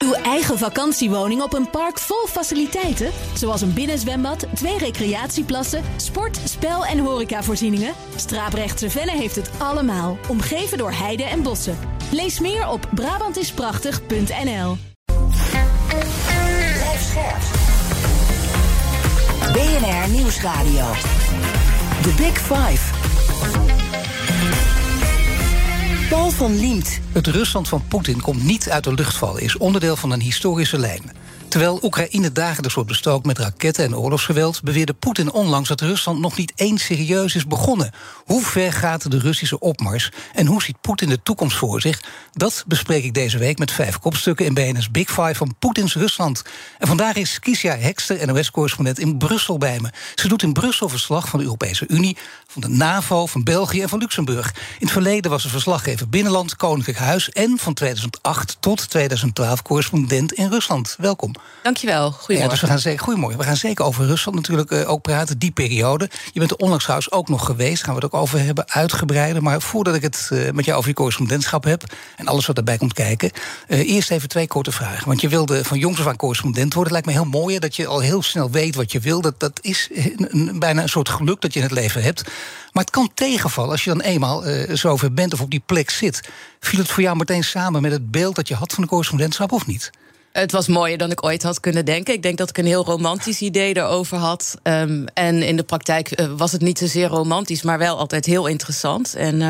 Uw eigen vakantiewoning op een park vol faciliteiten? Zoals een binnenzwembad, 2 recreatieplassen, sport, spel- en horecavoorzieningen? Straaprechtse Venne heeft het allemaal, omgeven door heide en bossen. Lees meer op Brabantisprachtig.nl. BNR Nieuwsradio. The Big Five. Paul van Liemt. Het Rusland van Poetin komt niet uit de lucht vallen, is onderdeel van een historische lijn. Terwijl Oekraïne dagelijks wordt bestookt met raketten en oorlogsgeweld, beweerde Poetin onlangs dat Rusland nog niet eens serieus is begonnen. Hoe ver gaat de Russische opmars en hoe ziet Poetin de toekomst voor zich? Dat bespreek ik deze week met 5 kopstukken in BNR's Big Five van Poetins Rusland. En vandaag is Kiesja Hekster, NOS-correspondent in Brussel bij me. Ze doet in Brussel verslag van de Europese Unie, van de NAVO, van België en van Luxemburg. In het verleden was ze verslaggever Binnenland, Koninklijk Huis en van 2008 tot 2012 correspondent in Rusland. Welkom. Dankjewel, goedemorgen. Ja, dus we gaan zeker over Rusland natuurlijk ook praten, die periode. Je bent er onlangs trouwens ook nog geweest, daar gaan we het ook over hebben, uitgebreider. Maar voordat ik het met jou over je correspondentschap heb en alles wat daarbij komt kijken, eerst even 2 korte vragen. Want je wilde van jongs af aan correspondent worden. Het lijkt me heel mooi dat je al heel snel weet wat je wil. Dat is bijna een soort geluk dat je in het leven hebt. Maar het kan tegenvallen als je dan eenmaal zover bent of op die plek zit. Viel het voor jou meteen samen met het beeld dat je had van de correspondentschap of niet? Het was mooier dan ik ooit had kunnen denken. Ik denk dat ik een heel romantisch idee erover had. En in de praktijk was het niet zozeer romantisch, maar wel altijd heel interessant. En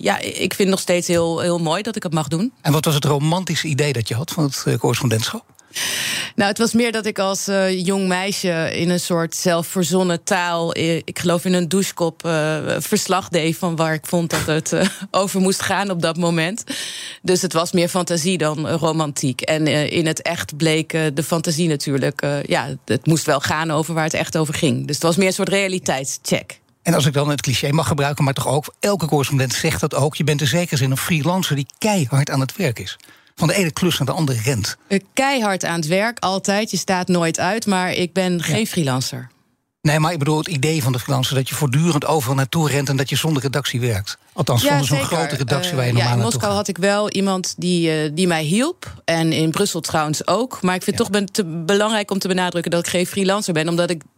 ik vind nog steeds heel mooi dat ik het mag doen. En wat was het romantische idee dat je had van het correspondentschap? Nou, het was meer dat ik als jong meisje in een soort zelfverzonnen taal, ik geloof in een douchekop, verslag deed van waar ik vond dat het over moest gaan op dat moment. Dus het was meer fantasie dan romantiek. En in het echt bleek de fantasie natuurlijk, het moest wel gaan over waar het echt over ging. Dus het was meer een soort realiteitscheck. En als ik dan het cliché mag gebruiken, maar toch ook, elke correspondent zegt dat ook, je bent in zekere zin een freelancer die keihard aan het werk is. Van de ene klus naar de andere rent. Keihard aan het werk, altijd. Je staat nooit uit, maar ik ben geen freelancer. Nee, maar ik bedoel het idee van de freelancer, dat je voortdurend overal naartoe rent en dat je zonder redactie werkt. Althans, zonder zo'n grote redactie waar je normaal naartoe gaat. In Moskou had ik wel iemand die mij hielp. En in Brussel trouwens ook. Maar ik vind het toch belangrijk om te benadrukken dat ik geen freelancer ben. Omdat ik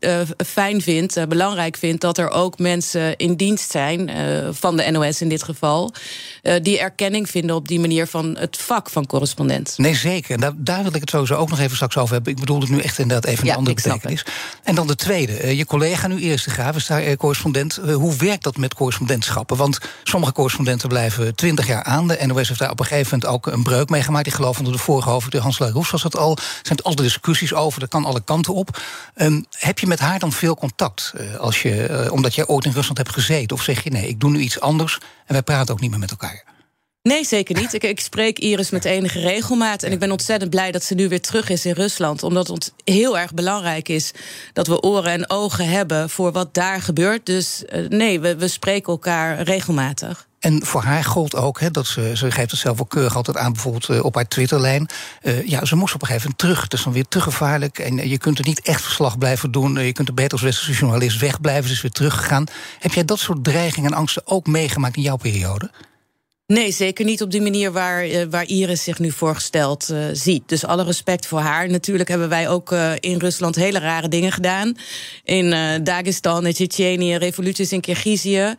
belangrijk vind dat er ook mensen in dienst zijn, van de NOS in dit geval, die erkenning vinden op die manier van het vak van correspondent. Nee, zeker. En daar wil ik het sowieso ook nog even straks over hebben. Ik bedoel het nu echt inderdaad even een andere betekenis. En dan de tweede. Je collega nu, Iris de Graaf, is daar correspondent. Hoe werkt dat met correspondentschappen? Want sommige correspondenten blijven 20 jaar aan. De NOS heeft daar op een gegeven moment ook een breuk mee gemaakt. Ik geloof onder de vorige hoofdredacteur Hans Laroes was het al. Er zijn altijd discussies over, dat kan alle kanten op. Heb je met haar dan veel contact? Omdat jij ooit in Rusland hebt gezeten? Of zeg je nee, ik doe nu iets anders en wij praten ook niet meer met elkaar? Nee, zeker niet. Ik spreek Iris met enige regelmaat. En ik ben ontzettend blij dat ze nu weer terug is in Rusland. Omdat het heel erg belangrijk is dat we oren en ogen hebben voor wat daar gebeurt. Dus we spreken elkaar regelmatig. En voor haar gold ook, dat ze geeft het zelf ook keurig altijd aan, bijvoorbeeld op haar Twitterlijn. Ze moest op een gegeven moment terug. Het is dan weer te gevaarlijk en je kunt er niet echt verslag blijven doen. Je kunt er beter als westerse journalist wegblijven. Ze is weer teruggegaan. Heb jij dat soort dreigingen en angsten ook meegemaakt in jouw periode? Nee, zeker niet op die manier waar Iris zich nu voorgesteld ziet. Dus alle respect voor haar. Natuurlijk hebben wij ook in Rusland hele rare dingen gedaan. In Dagestan en Tsjetsjenië, revoluties in Kirgizië.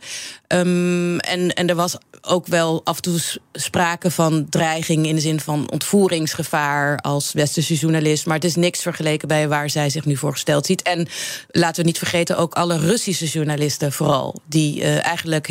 En er was ook wel af en toe sprake van dreiging in de zin van ontvoeringsgevaar als westerse journalist. Maar het is niks vergeleken bij waar zij zich nu voorgesteld ziet. En laten we niet vergeten ook alle Russische journalisten vooral, die eigenlijk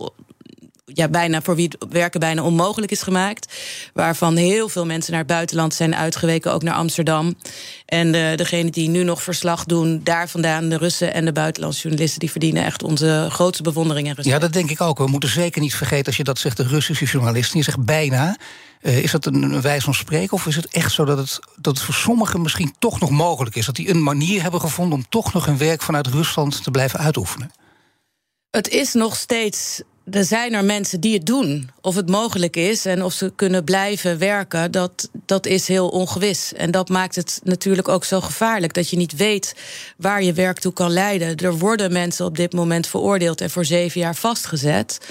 voor wie het werken bijna onmogelijk is gemaakt. Waarvan heel veel mensen naar het buitenland zijn uitgeweken, ook naar Amsterdam. En degenen die nu nog verslag doen, daar vandaan, de Russen en de buitenlandse journalisten, die verdienen echt onze grootste bewondering en respect. Ja, dat denk ik ook. We moeten zeker niet vergeten, als je dat zegt, de Russische journalisten. Je zegt bijna. Is dat een wijze van spreken? Of is het echt zo dat het voor sommigen misschien toch nog mogelijk is? Dat die een manier hebben gevonden om toch nog hun werk vanuit Rusland te blijven uitoefenen? Het is nog steeds. Er zijn er mensen die het doen. Of het mogelijk is en of ze kunnen blijven werken, dat is heel ongewis. En dat maakt het natuurlijk ook zo gevaarlijk, dat je niet weet waar je werk toe kan leiden. Er worden mensen op dit moment veroordeeld en voor 7 jaar vastgezet.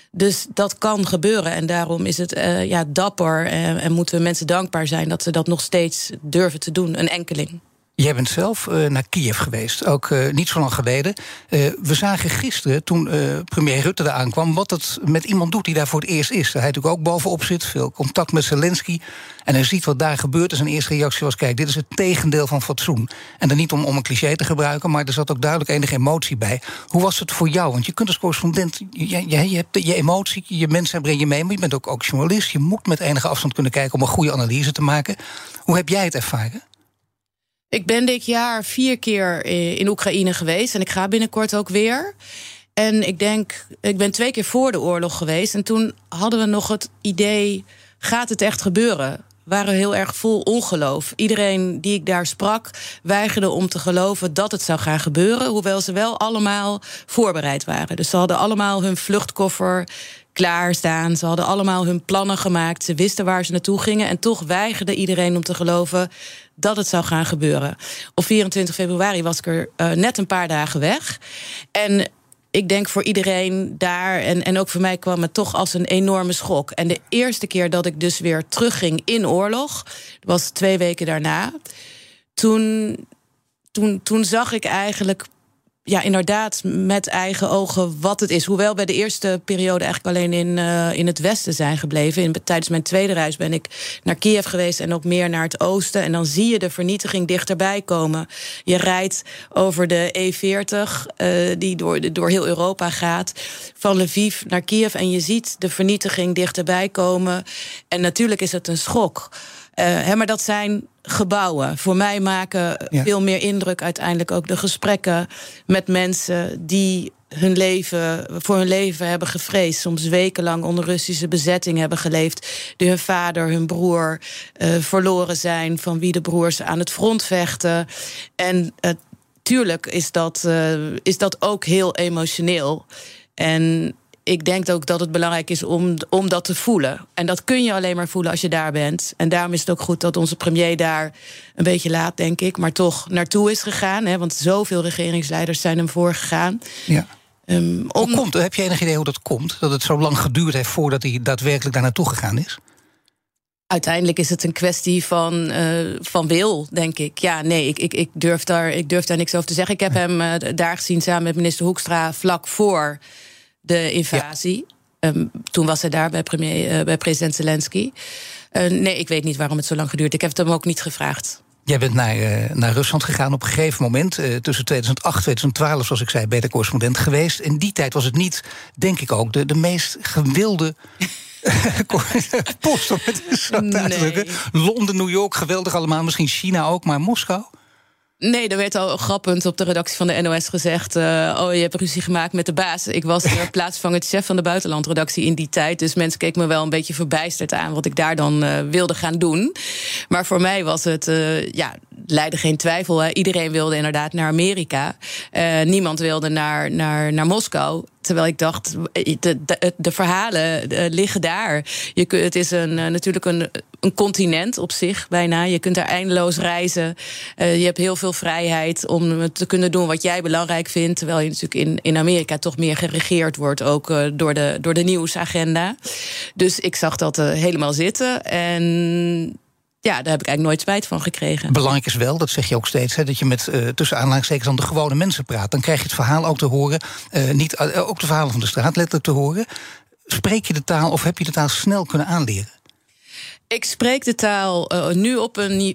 Dus dat kan gebeuren. En daarom is het dapper en moeten we mensen dankbaar zijn dat ze dat nog steeds durven te doen, een enkeling. Jij bent zelf naar Kiev geweest, ook niet zo lang geleden. We zagen gisteren, toen premier Rutte daar aankwam, wat het met iemand doet die daar voor het eerst is. Hij natuurlijk ook bovenop zit, veel contact met Zelensky. En hij ziet wat daar gebeurt. En zijn eerste reactie was, kijk, dit is het tegendeel van fatsoen. En dan niet om een cliché te gebruiken, maar er zat ook duidelijk enige emotie bij. Hoe was het voor jou? Want je kunt als correspondent, je hebt je emotie, je mensen breng je mee, maar je bent ook journalist. Je moet met enige afstand kunnen kijken om een goede analyse te maken. Hoe heb jij het ervaren? Ik ben dit jaar 4 keer in Oekraïne geweest en ik ga binnenkort ook weer. En ik ben 2 keer voor de oorlog geweest en toen hadden we nog het idee, gaat het echt gebeuren? We waren heel erg vol ongeloof. Iedereen die ik daar sprak weigerde om te geloven dat het zou gaan gebeuren, hoewel ze wel allemaal voorbereid waren. Dus ze hadden allemaal hun vluchtkoffer klaarstaan. Ze hadden allemaal hun plannen gemaakt. Ze wisten waar ze naartoe gingen. En toch weigerde iedereen om te geloven dat het zou gaan gebeuren. Op 24 februari was ik er net een paar dagen weg. En ik denk voor iedereen daar, en ook voor mij kwam het toch als een enorme schok. En de eerste keer dat ik dus weer terugging in oorlog, was 2 weken daarna. Toen zag ik eigenlijk, ja, inderdaad met eigen ogen wat het is. Hoewel bij de eerste periode eigenlijk alleen in het westen zijn gebleven. Tijdens mijn tweede reis ben ik naar Kiev geweest en ook meer naar het oosten. En dan zie je de vernietiging dichterbij komen. Je rijdt over de E40, die door heel Europa gaat, van Lviv naar Kiev. En je ziet de vernietiging dichterbij komen. En natuurlijk is het een schok. Maar dat zijn gebouwen. Voor mij maken veel meer indruk uiteindelijk ook de gesprekken met mensen die voor hun leven hebben gevreesd. Soms wekenlang onder Russische bezetting hebben geleefd. Die hun vader, hun broer verloren zijn. Van wie de broers aan het front vechten. En tuurlijk is dat ook heel emotioneel. En ik denk ook dat het belangrijk is om dat te voelen. En dat kun je alleen maar voelen als je daar bent. En daarom is het ook goed dat onze premier daar een beetje laat, denk ik, maar toch naartoe is gegaan. Want zoveel regeringsleiders zijn hem voorgegaan. Ja. Heb je enig idee hoe dat komt? Dat het zo lang geduurd heeft voordat hij daadwerkelijk daar naartoe gegaan is? Uiteindelijk is het een kwestie van wil, denk ik. Ja, nee, ik durf daar niks over te zeggen. Ik heb hem daar gezien samen met minister Hoekstra vlak voor de invasie. Ja. Toen was hij daar bij president Zelensky. Nee, ik weet niet waarom het zo lang geduurd. Ik heb het hem ook niet gevraagd. Jij bent naar Rusland gegaan op een gegeven moment. Tussen 2008 en 2012, zoals ik zei, ben je de correspondent geweest. In die tijd was het niet, denk ik ook, de meest gewilde post, om het zo te uitdrukken. Londen, New York, geweldig allemaal. Misschien China ook, maar Moskou? Nee, er werd al grappend op de redactie van de NOS gezegd, je hebt ruzie gemaakt met de baas. Ik was plaatsvangend chef van de buitenlandredactie in die tijd. Dus mensen keken me wel een beetje verbijsterd aan wat ik daar dan wilde gaan doen. Maar voor mij was het, leidde geen twijfel. Hè. Iedereen wilde inderdaad naar Amerika. Niemand wilde naar Moskou. Terwijl ik dacht, de verhalen liggen daar. Het is natuurlijk een continent op zich, bijna. Je kunt daar eindeloos reizen. Je hebt heel veel vrijheid om te kunnen doen wat jij belangrijk vindt. Terwijl je natuurlijk in Amerika toch meer geregeerd wordt, ook door de nieuwsagenda. Dus ik zag dat helemaal zitten. En ja, daar heb ik eigenlijk nooit spijt van gekregen. Belangrijk is wel, dat zeg je ook steeds, dat je met tussen aanhalingstekens dan de gewone mensen praat. Dan krijg je het verhaal ook te horen, ook de verhalen van de straat letterlijk te horen. Spreek je de taal of heb je de taal snel kunnen aanleren? Ik spreek de taal nu op een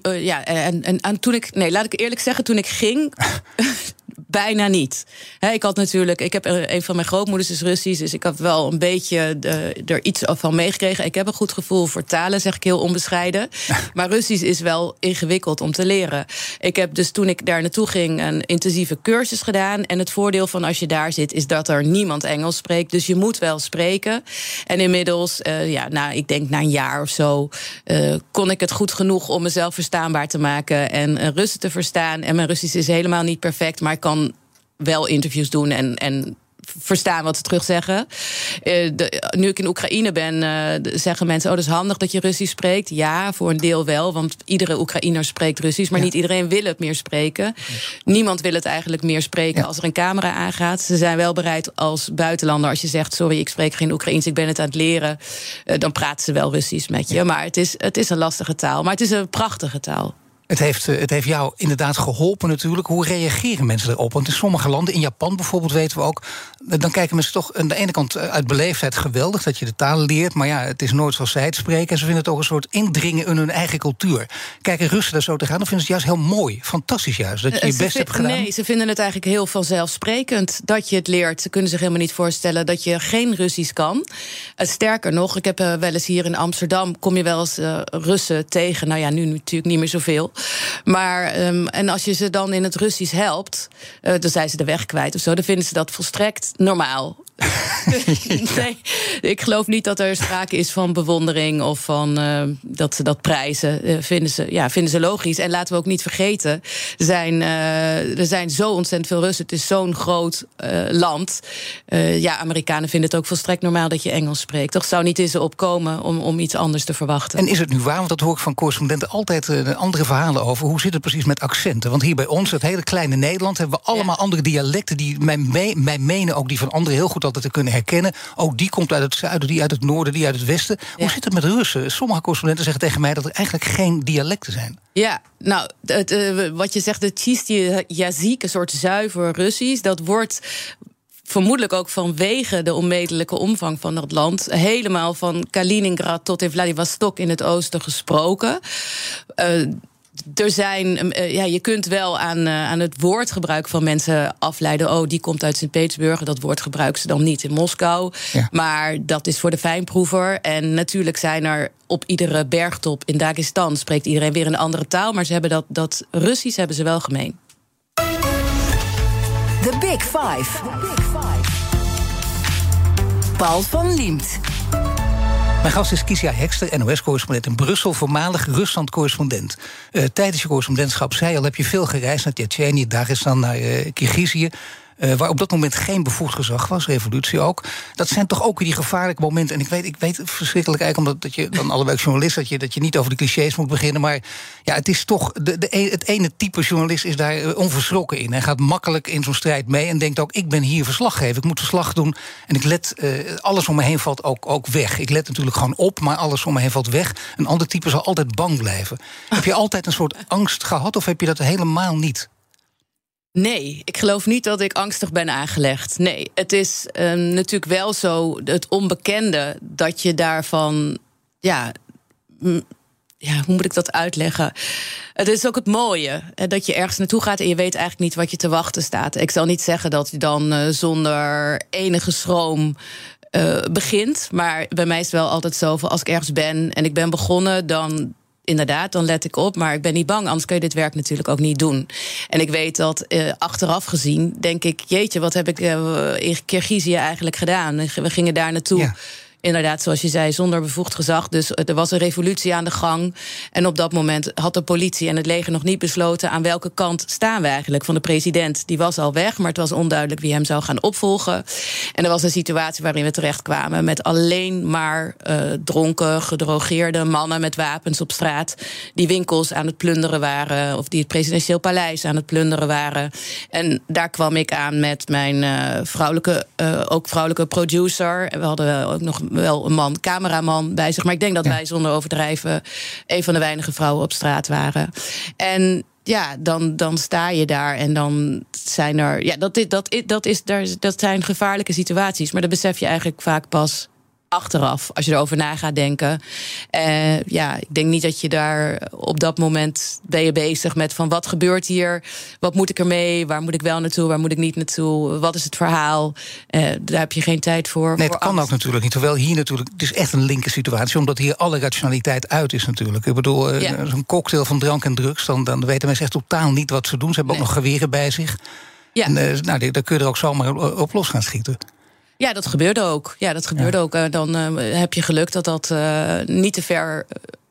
laat ik eerlijk zeggen, toen ik ging bijna niet. Ik heb een van mijn grootmoeders is Russisch, dus ik had wel een beetje er iets van meegekregen. Ik heb een goed gevoel voor talen, zeg ik heel onbescheiden. Maar Russisch is wel ingewikkeld om te leren. Ik heb dus toen ik daar naartoe ging een intensieve cursus gedaan. En het voordeel van als je daar zit is dat er niemand Engels spreekt. Dus je moet wel spreken. En inmiddels, ik denk na een jaar of zo, kon ik het goed genoeg om mezelf verstaanbaar te maken en Russen te verstaan. En mijn Russisch is helemaal niet perfect, maar ik kan wel interviews doen en verstaan wat ze terugzeggen. Nu ik in Oekraïne ben, zeggen mensen... dat is handig dat je Russisch spreekt. Ja, voor een deel wel, want iedere Oekraïner spreekt Russisch... maar niet iedereen wil het meer spreken. Niemand wil het eigenlijk meer spreken als er een camera aangaat. Ze zijn wel bereid als buitenlander, als je zegt... sorry, ik spreek geen Oekraïens, ik ben het aan het leren... dan praten ze wel Russisch met je. Maar het is een lastige taal, maar het is een prachtige taal. Het heeft jou inderdaad geholpen natuurlijk. Hoe reageren mensen erop? Want in sommige landen, in Japan bijvoorbeeld weten we ook... dan kijken mensen toch aan de ene kant uit beleefdheid geweldig... dat je de taal leert, maar ja, het is nooit zoals zij het spreken... en ze vinden het ook een soort indringen in hun eigen cultuur. Kijken Russen daar zo te gaan, dan vinden ze het juist heel mooi. Fantastisch juist, dat je je best hebt gedaan. Nee, ze vinden het eigenlijk heel vanzelfsprekend dat je het leert. Ze kunnen zich helemaal niet voorstellen dat je geen Russisch kan. Sterker nog, ik heb wel eens hier in Amsterdam... kom je wel eens Russen tegen. Nou ja, nu natuurlijk niet meer zoveel. Maar en als je ze dan in het Russisch helpt, dan zijn ze de weg kwijt of zo. Dan vinden ze dat volstrekt normaal. Nee, ik geloof niet dat er sprake is van bewondering of van dat ze dat prijzen. Vinden ze logisch. En laten we ook niet vergeten, er zijn zo ontzettend veel Russen. Het is zo'n groot land. Amerikanen vinden het ook volstrekt normaal dat je Engels spreekt. Toch zou niet eens opkomen om iets anders te verwachten. En is het nu waar? Want dat hoor ik van correspondenten altijd andere verhalen over. Hoe zit het precies met accenten? Want hier bij ons, het hele kleine Nederland, hebben we allemaal andere dialecten die mij menen ook die van anderen heel goed altijd te kunnen herkennen. Ook die komt uit het zuiden, die uit het noorden, die uit het westen. Hoe zit het met Russen? Sommige correspondenten zeggen tegen mij dat er eigenlijk geen dialecten zijn. Ja, nou, wat je zegt, het чистый язык, een soort zuiver Russisch, dat wordt vermoedelijk ook vanwege de onmetelijke omvang van dat land helemaal van Kaliningrad tot in Vladivostok in het oosten gesproken. Er zijn, je kunt wel aan het woordgebruik van mensen afleiden. Die komt uit Sint-Petersburg. Dat woord gebruiken ze dan niet in Moskou. Ja. Maar dat is voor de fijnproever. En natuurlijk zijn er op iedere bergtop in Dagestan spreekt iedereen weer een andere taal. Maar ze hebben dat Russisch hebben ze wel gemeen. The Big Five. Paul van Liemt. Mijn gast is Kisia Hekster, NOS-correspondent in Brussel, voormalig Rusland-correspondent. Tijdens je correspondentschap, zei al, heb je veel gereisd naar Tsjetsjenië, Dagestan, naar Kirgizië. Waar op dat moment geen bevoegd gezag was, revolutie ook. Dat zijn toch ook weer die gevaarlijke momenten. En ik weet verschrikkelijk eigenlijk, omdat dat je dan allebei journalist, dat je niet over de clichés moet beginnen. Maar ja, het is toch, het ene type journalist is daar onverschrokken in. Hij gaat makkelijk in zo'n strijd mee en denkt ook, ik ben hier verslaggever, ik moet verslag doen. En ik let, alles om me heen valt ook weg. Ik let natuurlijk gewoon op, maar alles om me heen valt weg. Een ander type zal altijd bang blijven. Heb je altijd een soort angst gehad of heb je dat helemaal niet? Nee, ik geloof niet dat ik angstig ben aangelegd. Nee, het is natuurlijk wel zo, het onbekende, dat je daarvan, hoe moet ik dat uitleggen? Het is ook het mooie, dat je ergens naartoe gaat en je weet eigenlijk niet wat je te wachten staat. Ik zal niet zeggen dat je dan zonder enige schroom begint, maar bij mij is het wel altijd zo, als ik ergens ben en ik ben begonnen, dan let ik op, maar ik ben niet bang. Anders kun je dit werk natuurlijk ook niet doen. En ik weet dat achteraf gezien, denk ik, jeetje, wat heb ik in Kirgizië eigenlijk gedaan? We gingen daar naartoe. Ja. Inderdaad, zoals je zei, zonder bevoegd gezag. Dus er was een revolutie aan de gang. En op dat moment had de politie en het leger nog niet besloten aan welke kant staan we eigenlijk van de president. Die was al weg, maar het was onduidelijk wie hem zou gaan opvolgen. En er was een situatie waarin we terechtkwamen met alleen maar dronken, gedrogeerde mannen met wapens op straat, die winkels aan het plunderen waren, of die het presidentieel paleis aan het plunderen waren. En daar kwam ik aan met mijn vrouwelijke producer. En we hadden ook nog wel een cameraman bij zich. Maar ik denk dat wij zonder overdrijven een van de weinige vrouwen op straat waren. En ja, dan sta je daar en dan zijn er, dat zijn gevaarlijke situaties. Maar dat besef je eigenlijk vaak pas achteraf, als je erover na gaat denken. Ik denk niet dat je daar op dat moment ben je bezig met van wat gebeurt hier, wat moet ik ermee, waar moet ik wel naartoe, waar moet ik niet naartoe, wat is het verhaal. Daar heb je geen tijd voor. Nee, het kan ook natuurlijk niet. Terwijl hier natuurlijk, het is echt een linker situatie, omdat hier alle rationaliteit uit is natuurlijk. Ik bedoel, zo'n cocktail van drank en drugs, dan weten mensen echt totaal niet wat ze doen. Ze hebben ook nog geweren bij zich. Ja. En daar kun je er ook zomaar op los gaan schieten. Ja, dat gebeurde ook. ook. Dan heb je geluk dat niet te ver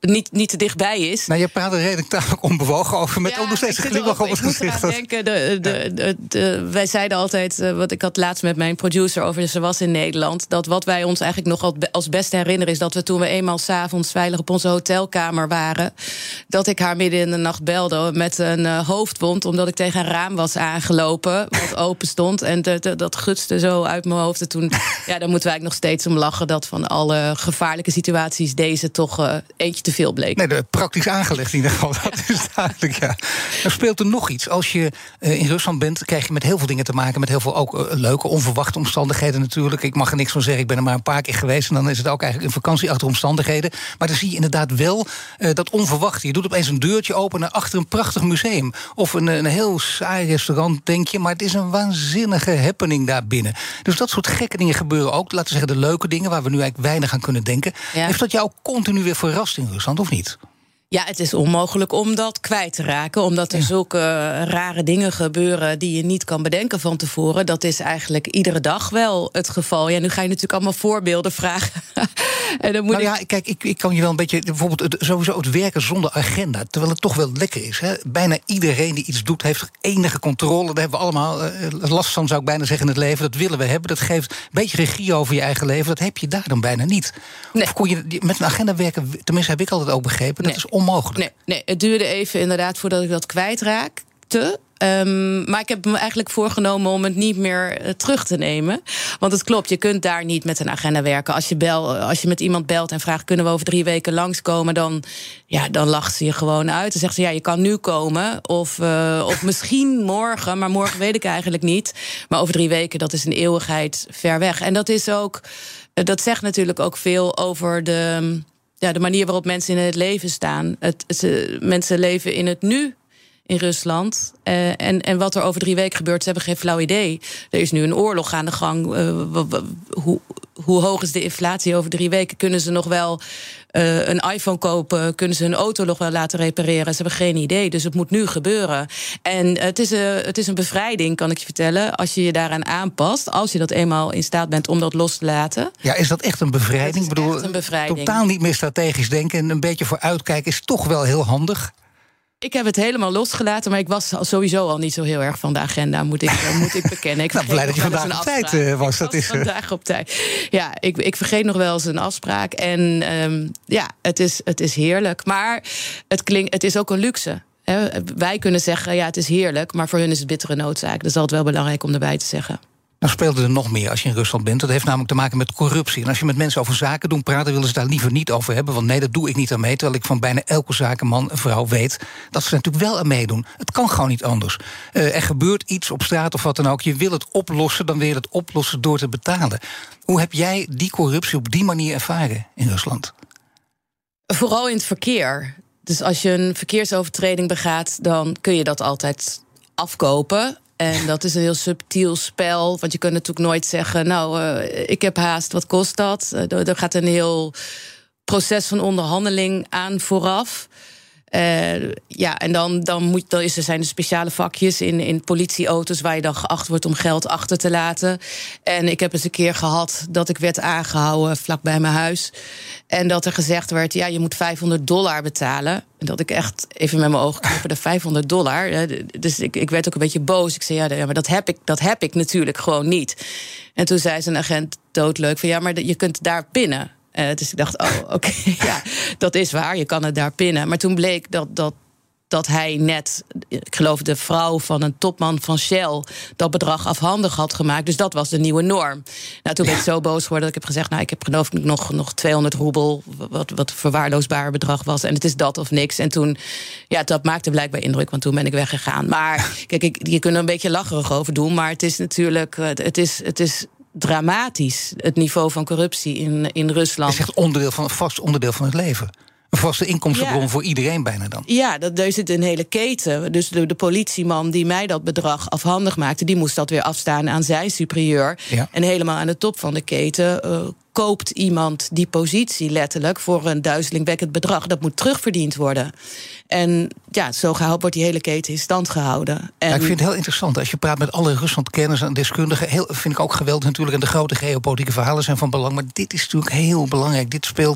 niet te dichtbij is. Nou, je praat er redelijk tamelijk onbewogen over, met ook nog steeds een glimlach op het gezicht. Ik moet eraan denken, wij zeiden altijd, wat ik had laatst met mijn producer over Ze Was in Nederland, dat wat wij ons eigenlijk nog als beste herinneren is dat we toen we eenmaal 's avonds veilig op onze hotelkamer waren, dat ik haar midden in de nacht belde met een hoofdwond, omdat ik tegen een raam was aangelopen, wat open stond. En dat gutste zo uit mijn hoofd. En toen, daar moeten we eigenlijk nog steeds om lachen, dat van alle gevaarlijke situaties deze toch eentje te veel bleek. Nee, praktisch aangelegd in ieder geval. Dat is duidelijk, ja. Nou speelt er nog iets. Als je in Rusland bent, krijg je met heel veel dingen te maken, met heel veel ook leuke, onverwachte omstandigheden natuurlijk. Ik mag er niks van zeggen, ik ben er maar een paar keer geweest en dan is het ook eigenlijk een vakantieachtige omstandigheden. Maar dan zie je inderdaad wel dat onverwachte. Je doet opeens een deurtje open naar achter een prachtig museum. Of een heel saai restaurant, denk je, maar het is een waanzinnige happening daar binnen. Dus dat soort gekke dingen gebeuren ook. Laten we zeggen de leuke dingen waar we nu eigenlijk weinig aan kunnen denken. Ja. Heeft dat jou continu weer verrast in Rusland, of niet? Ja, het is onmogelijk om dat kwijt te raken. Omdat er zulke rare dingen gebeuren die je niet kan bedenken van tevoren. Dat is eigenlijk iedere dag wel het geval. Ja, nu ga je natuurlijk allemaal voorbeelden vragen. En dan moet kijk, ik kan je wel een beetje, bijvoorbeeld sowieso het werken zonder agenda, terwijl het toch wel lekker is. Hè? Bijna iedereen die iets doet, heeft enige controle. Daar hebben we allemaal last van, zou ik bijna zeggen, in het leven. Dat willen we hebben. Dat geeft een beetje regie over je eigen leven. Dat heb je daar dan bijna niet. Nee. Of kon je met een agenda werken, tenminste heb ik altijd ook begrepen, dat is onmogelijk. Nee, het duurde even inderdaad voordat ik dat kwijtraakte. Maar ik heb me eigenlijk voorgenomen om het niet meer terug te nemen. Want het klopt, je kunt daar niet met een agenda werken. Als je met iemand belt en vraagt, kunnen we over 3 weken langskomen, dan lacht ze je gewoon uit. Dan zegt ze, je kan nu komen. Of misschien morgen, maar morgen weet ik eigenlijk niet. Maar over 3 weken, dat is een eeuwigheid ver weg. En dat is ook, dat zegt natuurlijk ook veel over de manier waarop mensen in het leven staan. Mensen leven in het nu in Rusland. En wat er over 3 weken gebeurt, ze hebben geen flauw idee. Er is nu een oorlog aan de gang. Hoe hoog is de inflatie over 3 weken? Kunnen ze nog wel een iPhone kopen? Kunnen ze hun auto nog wel laten repareren? Ze hebben geen idee, dus het moet nu gebeuren. En het is een bevrijding, kan ik je vertellen, als je je daaraan aanpast, als je dat eenmaal in staat bent om dat los te laten. Ja, is dat echt een bevrijding? Ik bedoel, echt een bevrijding. Totaal niet meer strategisch denken en een beetje vooruitkijken is toch wel heel handig. Ik heb het helemaal losgelaten, maar ik was sowieso al niet zo heel erg van de agenda, moet ik bekennen. Ik blij dat je vandaag op tijd was. Dat is vandaag op tijd. Ja, ik vergeet nog wel eens een afspraak. En het is heerlijk. Maar het is ook een luxe. Wij kunnen zeggen, het is heerlijk, maar voor hun is het bittere noodzaak. Dat is altijd wel belangrijk om erbij te zeggen. Nou speelde er nog meer als je in Rusland bent. Dat heeft namelijk te maken met corruptie. En als je met mensen over zaken doen praten, willen ze daar liever niet over hebben. Want nee, dat doe ik niet aan mee. Terwijl ik van bijna elke zakenman en vrouw weet dat ze er natuurlijk wel aan meedoen. Het kan gewoon niet anders. Er gebeurt iets op straat of wat dan ook. Je wil het oplossen, dan wil je het oplossen door te betalen. Hoe heb jij die corruptie op die manier ervaren in Rusland? Vooral in het verkeer. Dus als je een verkeersovertreding begaat, dan kun je dat altijd afkopen. En dat is een heel subtiel spel. Want je kunt natuurlijk nooit zeggen, ik heb haast, wat kost dat? Er gaat een heel proces van onderhandeling aan vooraf. En dan zijn er speciale vakjes in politieauto's waar je dan geacht wordt om geld achter te laten. En ik heb eens een keer gehad dat ik werd aangehouden vlakbij mijn huis. En dat er gezegd werd, je moet $500 betalen. En dat ik echt even met mijn ogen knipperde, $500. Dus ik werd ook een beetje boos. Ik zei, maar dat heb ik natuurlijk gewoon niet. En toen zei zijn agent doodleuk van, maar je kunt daar pinnen. Dus ik dacht, oké, dat is waar, je kan het daar pinnen. Maar toen bleek dat hij net, ik geloof de vrouw van een topman van Shell, dat bedrag afhandig had gemaakt. Dus dat was de nieuwe norm. Nou, toen ben ik zo boos geworden dat ik heb gezegd, ik heb geloof ik nog 200 roebel, wat een verwaarloosbaar bedrag was. En het is dat of niks. En toen, dat maakte blijkbaar indruk, want toen ben ik weggegaan. Maar kijk, je kunt er een beetje lacherig over doen, maar het is natuurlijk, het is dramatisch, het niveau van corruptie in Rusland. Het is echt een vast onderdeel van het leven. Een vaste inkomstenbron voor iedereen bijna dan. Ja, er zit een hele keten. Dus de politieman die mij dat bedrag afhandig maakte, die moest dat weer afstaan aan zijn superieur. Ja. En helemaal aan de top van de keten koopt iemand die positie letterlijk voor een duizelingwekkend bedrag. Dat moet terugverdiend worden. En zo wordt die hele keten in stand gehouden. En ik vind het heel interessant. Als je praat met alle Rusland-kenners en deskundigen, vind ik ook geweldig natuurlijk. En de grote geopolitieke verhalen zijn van belang. Maar dit is natuurlijk heel belangrijk. Dit speelt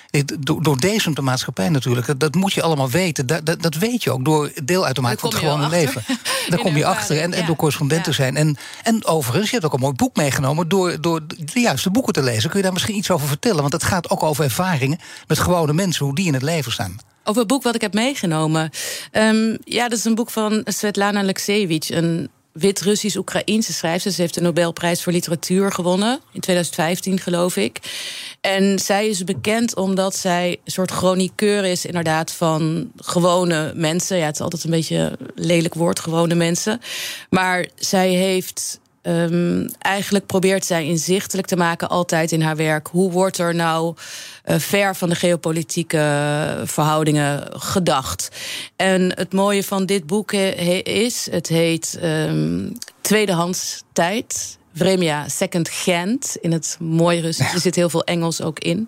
Doordezend de maatschappij natuurlijk. Dat moet je allemaal weten. Dat weet je ook door deel uit te maken van het gewone leven. Daar kom je achter en door correspondent te zijn. En overigens, je hebt ook een mooi boek meegenomen door de juiste boeken te lezen. Kun je daar misschien iets over vertellen? Want het gaat ook over ervaringen met gewone mensen, hoe die in het leven staan. Over het boek wat ik heb meegenomen. Dat is een boek van Svetlana Alexievich, een Wit-Russisch-Oekraïense schrijfster. Ze heeft de Nobelprijs voor literatuur gewonnen in 2015, geloof ik. En zij is bekend omdat zij een soort chroniqueur is, inderdaad, van gewone mensen. Ja, het is altijd een beetje een lelijk woord, gewone mensen. Maar zij heeft eigenlijk probeert zij inzichtelijk te maken altijd in haar werk. Hoe wordt er nou ver van de geopolitieke verhoudingen gedacht? En het mooie van dit boek is, het heet Tweedehands Tijd. Vremja Second Hand, in het mooie Russisch. Er zit heel veel Engels ook in.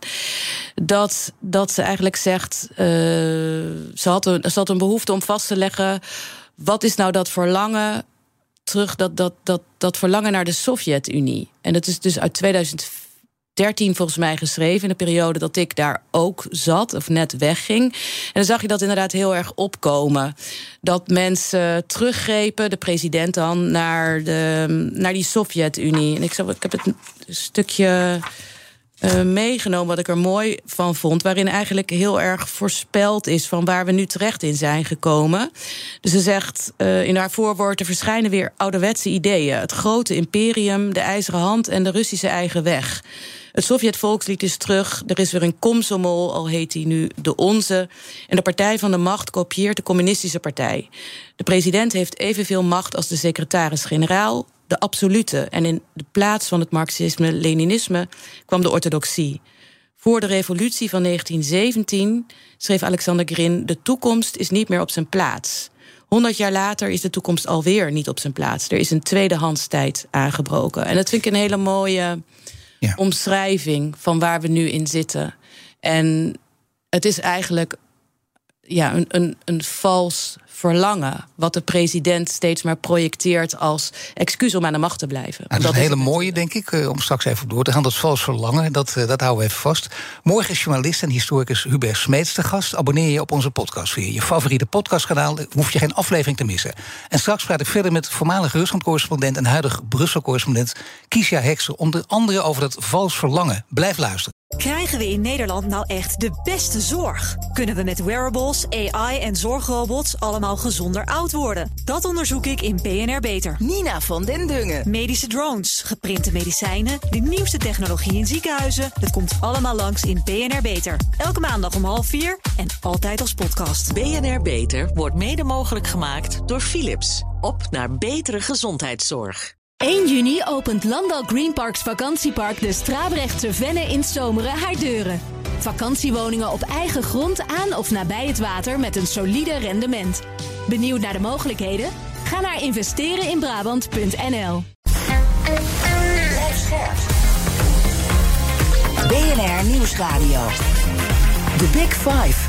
Dat ze eigenlijk zegt, ze had een behoefte om vast te leggen, wat is nou dat verlangen terug, dat verlangen naar de Sovjet-Unie. En dat is dus uit 2013 volgens mij geschreven, in de periode dat ik daar ook zat, of net wegging. En dan zag je dat inderdaad heel erg opkomen. Dat mensen teruggrepen, de president dan, naar die Sovjet-Unie. En ik heb het een stukje meegenomen wat ik er mooi van vond, waarin eigenlijk heel erg voorspeld is van waar we nu terecht in zijn gekomen. Dus ze zegt in haar voorwoord, er verschijnen weer ouderwetse ideeën. Het grote imperium, de ijzeren hand en de Russische eigen weg. Het Sovjet-volkslied is terug, er is weer een Komsomol, al heet hij nu de onze. En de partij van de macht kopieert de communistische partij. De president heeft evenveel macht als de secretaris-generaal, de absolute. En in de plaats van het marxisme-leninisme kwam de orthodoxie. Voor de revolutie van 1917 schreef Alexander Grin, de toekomst is niet meer op zijn plaats. 100 jaar later is de toekomst alweer niet op zijn plaats. Er is een tweedehandstijd aangebroken. En dat vind ik een hele mooie omschrijving van waar we nu in zitten. En het is eigenlijk een vals verlangen, wat de president steeds maar projecteert als excuus om aan de macht te blijven. Nou, dat is een hele mooie, denk ik, om straks even door te gaan. Dat vals verlangen, dat houden we even vast. Morgen is journalist en historicus Hubert Smeets te gast. Abonneer je op onze podcast via je favoriete podcastkanaal. Hoef je geen aflevering te missen. En straks praat ik verder met voormalig Rusland-correspondent en huidig Brussel-correspondent Kiesja Hekster, onder andere over dat vals verlangen. Blijf luisteren. Krijgen we in Nederland nou echt de beste zorg? Kunnen we met wearables, AI en zorgrobots allemaal gezonder oud worden? Dat onderzoek ik in BNR Beter. Nina van den Dungen. Medische drones, geprinte medicijnen, de nieuwste technologie in ziekenhuizen. Dat komt allemaal langs in BNR Beter. Elke maandag om 3:30 en altijd als podcast. BNR Beter wordt mede mogelijk gemaakt door Philips. Op naar betere gezondheidszorg. 1 juni opent Landal Greenparks vakantiepark de Strabrechtse Venne in Zomeren haar deuren. Vakantiewoningen op eigen grond aan of nabij het water met een solide rendement. Benieuwd naar de mogelijkheden? Ga naar investereninbrabant.nl. BNR Nieuwsradio. The Big Five.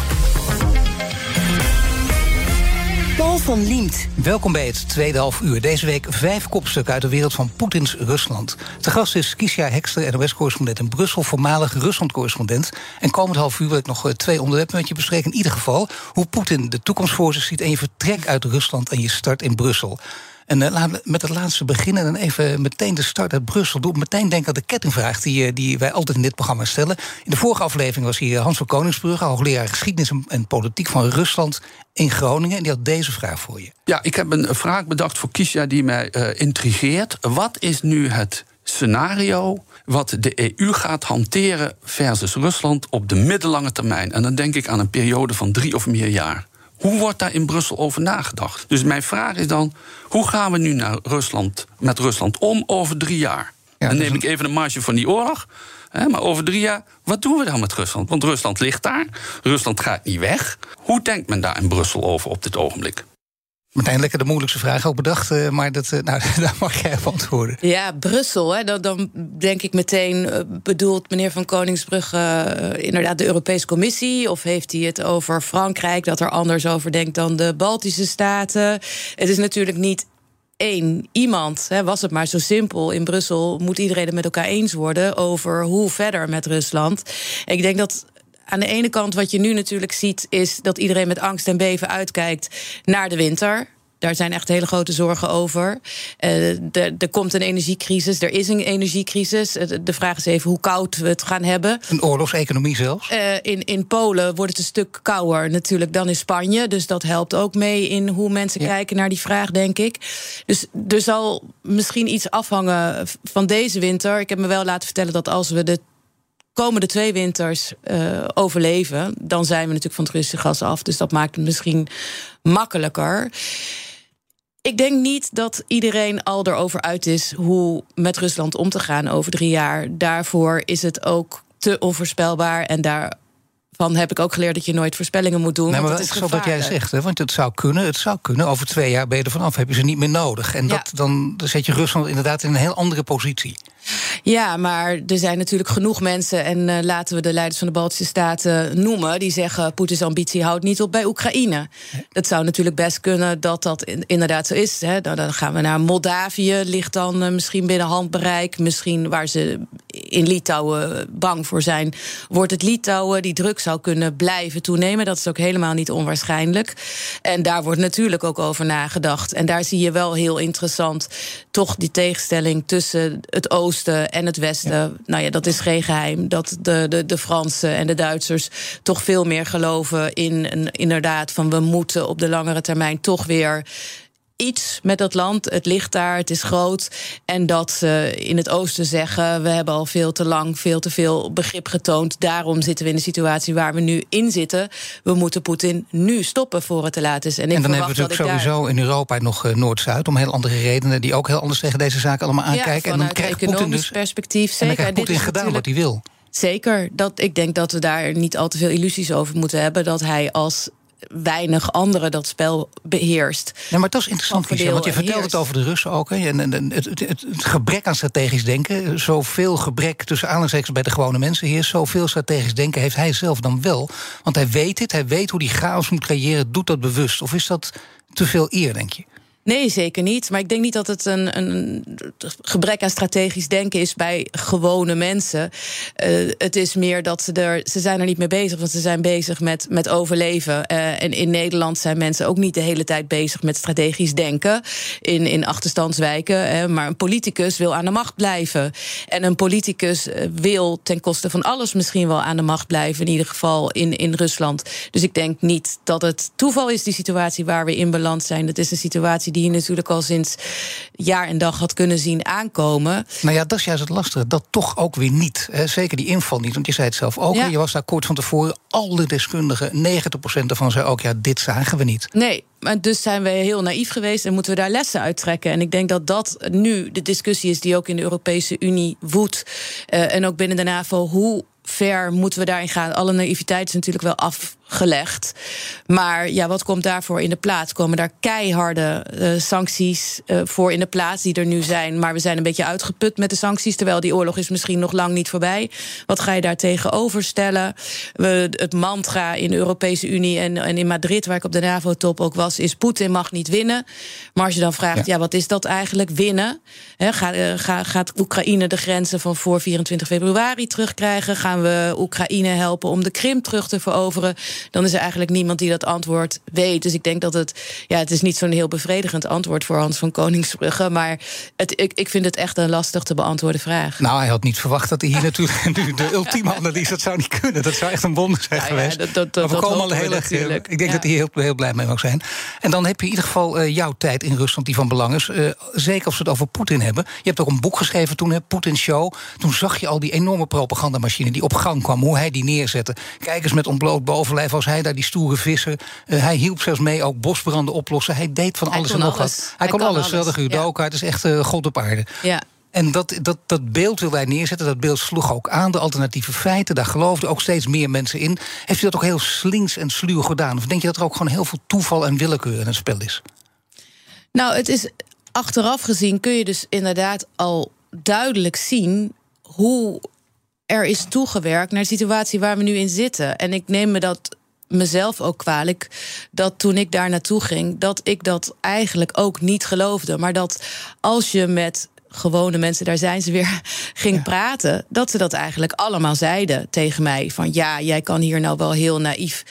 Paul van Liemt. Welkom bij het tweede half uur. Deze week 5 kopstukken uit de wereld van Poetins Rusland. Te gast is Kiesja Hekster, NOS-correspondent in Brussel, voormalig Rusland-correspondent. En komend half uur wil ik nog 2 onderwerpen met je bespreken. In ieder geval hoe Poetin de toekomst voor zich ziet en je vertrek uit Rusland en je start in Brussel. En laten we met het laatste beginnen en even meteen de start uit Brussel. Doe meteen denken aan de kettingvraag die wij altijd in dit programma stellen. In de vorige aflevering was hier Hans van Koningsbrugge, hoogleraar geschiedenis en politiek van Rusland in Groningen. En die had deze vraag voor je. Ja, ik heb een vraag bedacht voor Kiesja die mij intrigeert. Wat is nu het scenario wat de EU gaat hanteren versus Rusland op de middellange termijn? En dan denk ik aan een periode van 3 of meer jaar. Hoe wordt daar in Brussel over nagedacht? Dus mijn vraag is dan, hoe gaan we nu met Rusland om over 3 jaar? Ja, dan neem ik even een marge van die oorlog. Maar over 3 jaar, wat doen we dan met Rusland? Want Rusland ligt daar, Rusland gaat niet weg. Hoe denkt men daar in Brussel over op dit ogenblik? Meteen lekker de moeilijkste vraag ook bedacht, maar daar mag jij op antwoorden. Ja, Brussel, dan denk ik meteen, bedoelt meneer van Koningsbrugge inderdaad de Europese Commissie? Of heeft hij het over Frankrijk, dat er anders over denkt dan de Baltische Staten? Het is natuurlijk niet één iemand, was het maar zo simpel. In Brussel moet iedereen het met elkaar eens worden over hoe verder met Rusland. En ik denk dat aan de ene kant wat je nu natuurlijk ziet is dat iedereen met angst en beven uitkijkt naar de winter. Daar zijn echt hele grote zorgen over. Er komt een energiecrisis, er is een energiecrisis. De vraag is even hoe koud we het gaan hebben. Een oorlogseconomie zelfs? In Polen wordt het een stuk kouder natuurlijk dan in Spanje. Dus dat helpt ook mee in hoe mensen kijken naar die vraag, denk ik. Dus er zal misschien iets afhangen van deze winter. Ik heb me wel laten vertellen dat als we de komende 2 winters overleven, dan zijn we natuurlijk van het Russische gas af. Dus dat maakt het misschien makkelijker. Ik denk niet dat iedereen al erover uit is hoe met Rusland om te gaan over 3 jaar. Daarvoor is het ook te onvoorspelbaar. En daarvan heb ik ook geleerd dat je nooit voorspellingen moet doen. Nee, maar want het is gevaarlijk. Dat jij zegt, hè, want het zou kunnen. Over 2 jaar ben je er vanaf, heb je ze niet meer nodig. En dan zet je Rusland inderdaad in een heel andere positie. Ja, maar er zijn natuurlijk genoeg mensen, en laten we de leiders van de Baltische Staten noemen, die zeggen Poetins ambitie houdt niet op bij Oekraïne. Dat zou natuurlijk best kunnen dat inderdaad zo is. Hè. Dan gaan we naar Moldavië, ligt dan misschien binnen handbereik. Misschien waar ze in Litouwen bang voor zijn, wordt het Litouwen. Die druk zou kunnen blijven toenemen. Dat is ook helemaal niet onwaarschijnlijk. En daar wordt natuurlijk ook over nagedacht. En daar zie je wel heel interessant toch die tegenstelling tussen het oosten en het westen. Ja. Nou ja, dat is geen geheim. Dat de Fransen en de Duitsers toch veel meer geloven in inderdaad van we moeten op de langere termijn toch weer iets met dat land. Het ligt daar, het is groot. En dat ze in het oosten zeggen, we hebben al veel te lang, veel te veel begrip getoond. Daarom zitten we in de situatie waar we nu in zitten. We moeten Poetin nu stoppen voor het te laat is. En dan hebben we natuurlijk sowieso in Europa nog Noord-Zuid, om heel andere redenen, die ook heel anders tegen deze zaken allemaal aankijken. Ja, en dan krijgt economisch Poetin perspectief. Zeker. En dan krijgt Poetin gedaan wat hij wil. Zeker. Ik denk dat we daar niet al te veel illusies over moeten hebben. Dat hij als weinig anderen dat spel beheerst. Ja, maar dat is interessant, Kiesja, want je vertelt het over de Russen ook. Hè, en het gebrek aan strategisch denken, zoveel gebrek tussen aanhalingstekens bij de gewone mensen heerst, zoveel strategisch denken heeft hij zelf dan wel. Want hij weet het, hij weet hoe die chaos moet creëren, doet dat bewust. Of is dat te veel eer, denk je? Nee, zeker niet. Maar ik denk niet dat het een gebrek aan strategisch denken is bij gewone mensen. Het is meer dat ze zijn er niet mee bezig, want ze zijn bezig met overleven. En in Nederland zijn mensen ook niet de hele tijd bezig met strategisch denken in achterstandswijken. Maar een politicus wil aan de macht blijven. En een politicus wil ten koste van alles misschien wel aan de macht blijven, in ieder geval in Rusland. Dus ik denk niet dat het toeval is, die situatie waar we in beland zijn. Het is een situatie die je natuurlijk al sinds jaar en dag had kunnen zien aankomen. Nou ja, dat is juist het lastige. Dat toch ook weer niet. Zeker die inval niet, want je zei het zelf ook. Ja. Je was daar kort van tevoren. Alle deskundigen, 90% ervan zei ook, ja, dit zagen we niet. Nee, maar dus zijn we heel naïef geweest en moeten we daar lessen uit trekken. En ik denk dat dat nu de discussie is die ook in de Europese Unie woedt. En ook binnen de NAVO, hoe ver moeten we daarin gaan? Alle naïviteit is natuurlijk wel afgelegd. Maar ja, wat komt daarvoor in de plaats? Komen daar keiharde sancties voor in de plaats die er nu zijn? Maar we zijn een beetje uitgeput met de sancties, terwijl die oorlog is misschien nog lang niet voorbij. Wat ga je daar tegenover stellen? Het mantra in de Europese Unie en in Madrid, waar ik op de NAVO-top ook was, is Poetin mag niet winnen. Maar als je dan vraagt, ja, wat is dat eigenlijk winnen? Gaat Oekraïne de grenzen van voor 24 februari terugkrijgen? Gaan we Oekraïne helpen om de Krim terug te veroveren? Dan is er eigenlijk niemand die dat antwoord weet. Dus ik denk dat het is niet zo'n heel bevredigend antwoord voor Hans van Koningsbrugge, maar ik vind het echt een lastig te beantwoorden vraag. Nou, hij had niet verwacht dat hij hier natuurlijk nu de ultieme analyse, dat zou niet kunnen. Dat zou echt een wonder zijn geweest. Maar we komen al heel erg. Ik denk dat hij heel blij mee mag zijn. En dan heb je in ieder geval jouw tijd in Rusland die van belang is. Zeker als we het over Poetin hebben. Je hebt ook een boek geschreven toen, Poetin Show. Toen zag je al die enorme propagandamachine die op gang kwam, hoe hij die neerzette. Kijk eens met ontbloot bovenlijf als hij daar die stoere visser. Hij hielp zelfs mee ook bosbranden oplossen. Hij deed van alles en nog wat. Hij kon alles. De judoka, het is echt God op aarde. Ja. En dat beeld wil hij neerzetten. Dat beeld sloeg ook aan de alternatieve feiten. Daar geloofden ook steeds meer mensen in. Heeft u dat ook heel slinks en sluw gedaan? Of denk je dat er ook gewoon heel veel toeval en willekeur in het spel is? Nou, het is achteraf gezien kun je dus inderdaad al duidelijk zien hoe er is toegewerkt naar de situatie waar we nu in zitten. En ik neem me dat mezelf ook kwalijk, dat toen ik daar naartoe ging, dat ik dat eigenlijk ook niet geloofde. Maar dat als je met gewone mensen, daar zijn ze weer, ging praten, dat ze dat eigenlijk allemaal zeiden tegen mij. Van ja, jij kan hier nou wel heel naïef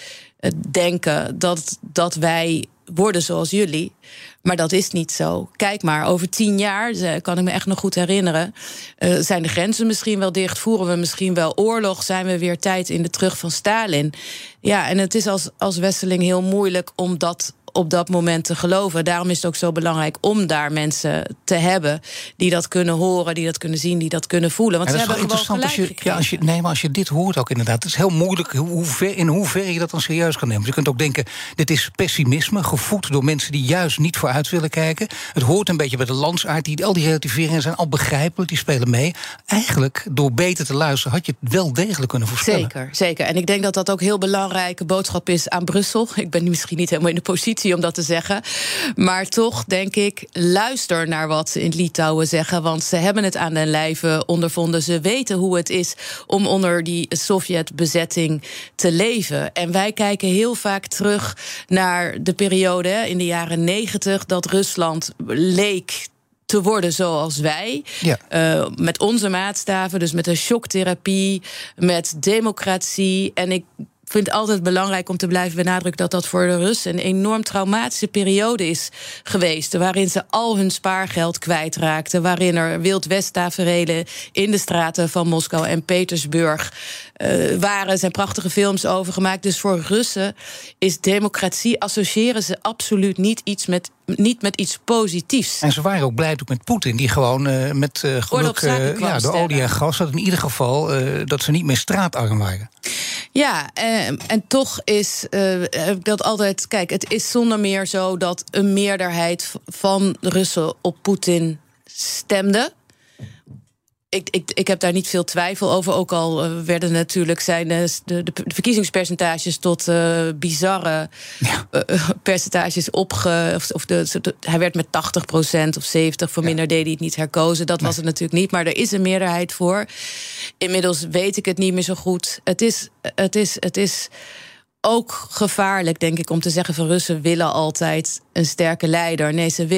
denken dat wij worden zoals jullie. Maar dat is niet zo. Kijk maar, over 10 jaar, kan ik me echt nog goed herinneren, zijn de grenzen misschien wel dicht, voeren we misschien wel oorlog, zijn we weer tijd in de terug van Stalin. Ja, en het is als Wesseling heel moeilijk om dat op dat moment te geloven. Daarom is het ook zo belangrijk om daar mensen te hebben die dat kunnen horen, die dat kunnen zien, die dat kunnen voelen. Want ze hebben gewoon gelijk gekregen. Als je dit hoort ook inderdaad, het is heel moeilijk in hoeverre je dat dan serieus kan nemen. Je kunt ook denken, dit is pessimisme, gevoed door mensen die juist niet vooruit willen kijken. Het hoort een beetje bij de landsaard, al die relativeringen zijn al begrijpelijk, die spelen mee. Eigenlijk, door beter te luisteren, had je het wel degelijk kunnen voorspellen. Zeker. En ik denk dat dat ook heel belangrijke boodschap is aan Brussel. Ik ben misschien niet helemaal in de positie om dat te zeggen. Maar toch denk ik, luister naar wat ze in Litouwen zeggen, want ze hebben het aan den lijve ondervonden. Ze weten hoe het is om onder die Sovjet-bezetting te leven. En wij kijken heel vaak terug naar de periode in de jaren 90 dat Rusland leek te worden zoals wij. Ja. Met onze maatstaven, dus met een shocktherapie, met democratie. En ik vind het altijd belangrijk om te blijven benadrukken dat dat voor de Russen een enorm traumatische periode is geweest, waarin ze al hun spaargeld kwijtraakten, waarin er Wild West-taferelen in de straten van Moskou en Petersburg waren. Er zijn prachtige films over gemaakt. Dus voor Russen is democratie, associëren ze absoluut niet met iets positiefs. En ze waren ook blij met Poetin, die gewoon met geluk de olie en gas had. In ieder geval dat ze niet meer straatarm waren. Ja, en toch is dat altijd. Kijk, het is zonder meer zo dat een meerderheid van de Russen op Poetin stemde. Ik heb daar niet veel twijfel over. Ook al werden natuurlijk de verkiezingspercentages tot bizarre percentages hij werd met 80% of 70%. Voor minder deed hij het niet herkozen. Dat was het natuurlijk niet. Maar er is een meerderheid voor. Inmiddels weet ik het niet meer zo goed. Het is ook gevaarlijk, denk ik, om te zeggen van Russen willen altijd een sterke leider. Nee, ze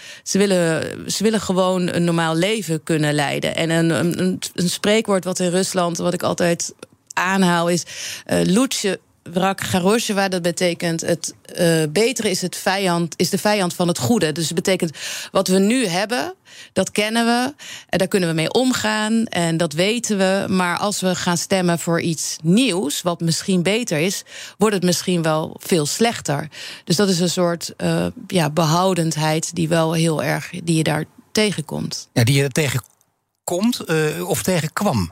willen gewoon een normaal leven kunnen leiden. En een spreekwoord wat in Rusland, wat ik altijd aanhaal, is Lutje wrak Garosheva. Dat betekent het betere is de vijand van het goede. Dus het betekent wat we nu hebben, dat kennen we en daar kunnen we mee omgaan en dat weten we. Maar als we gaan stemmen voor iets nieuws, wat misschien beter is, wordt het misschien wel veel slechter. Dus dat is een soort behoudendheid die wel heel erg, die je daar tegenkomt. Ja, die je tegenkomt of tegenkwam?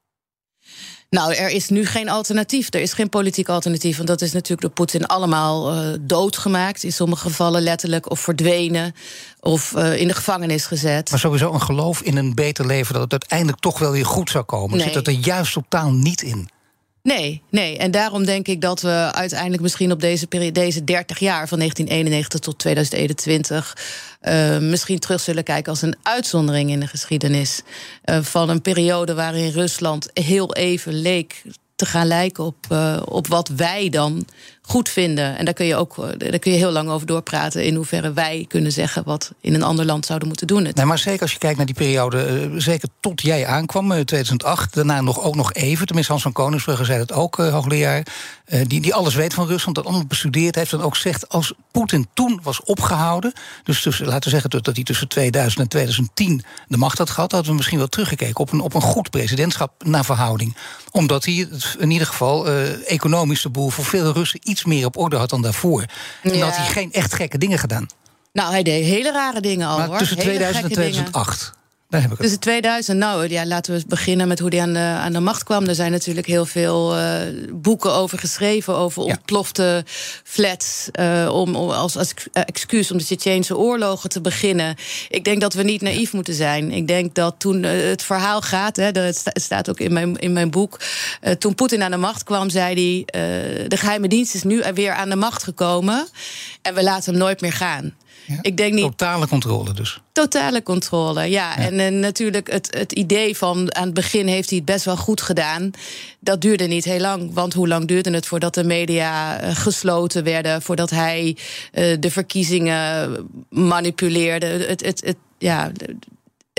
Nou, er is nu geen alternatief. Er is geen politiek alternatief. Want dat is natuurlijk door Poetin allemaal doodgemaakt. In sommige gevallen letterlijk of verdwenen of in de gevangenis gezet. Maar sowieso een geloof in een beter leven, dat het uiteindelijk toch wel weer goed zou komen. Nee. Zit dat er juist totaal niet in? Nee. En daarom denk ik dat we uiteindelijk misschien op deze 30 jaar, van 1991 tot 2021... misschien terug zullen kijken als een uitzondering in de geschiedenis. Van een periode waarin Rusland heel even leek te gaan lijken op wat wij dan goed vinden. En daar kun je heel lang over doorpraten, in hoeverre wij kunnen zeggen wat in een ander land zouden moeten doen. Nee, maar zeker als je kijkt naar die periode, zeker tot jij aankwam, 2008, daarna ook nog even, tenminste Hans van Koningsbrugge zei dat ook, hoogleraar, die alles weet van Rusland, dat allemaal bestudeerd heeft, en ook zegt, als Poetin toen was opgehouden, dus laten we zeggen dat hij tussen 2000 en 2010 de macht had gehad, hadden we misschien wel teruggekeken op een goed presidentschap naar verhouding. Omdat hij in ieder geval economisch de boel voor veel Russen iets meer op orde had dan daarvoor. En dat hij geen echt gekke dingen gedaan. Nou, hij deed hele rare dingen al, maar tussen 2000 en 2008... Daar heb ik tussen 2000, laten we beginnen met hoe hij aan de macht kwam. Er zijn natuurlijk heel veel boeken over geschreven, over ontplofte flats, om als excuus om de Tsjetsjeense oorlogen te beginnen. Ik denk dat we niet naïef moeten zijn. Ik denk dat toen het verhaal gaat, het staat ook in mijn boek, toen Poetin aan de macht kwam, zei hij, de geheime dienst is nu weer aan de macht gekomen en we laten hem nooit meer gaan. Ja, ik denk niet. Totale controle dus. Totale controle, ja. En natuurlijk het idee van aan het begin heeft hij het best wel goed gedaan. Dat duurde niet heel lang. Want hoe lang duurde het voordat de media gesloten werden, voordat hij de verkiezingen manipuleerde?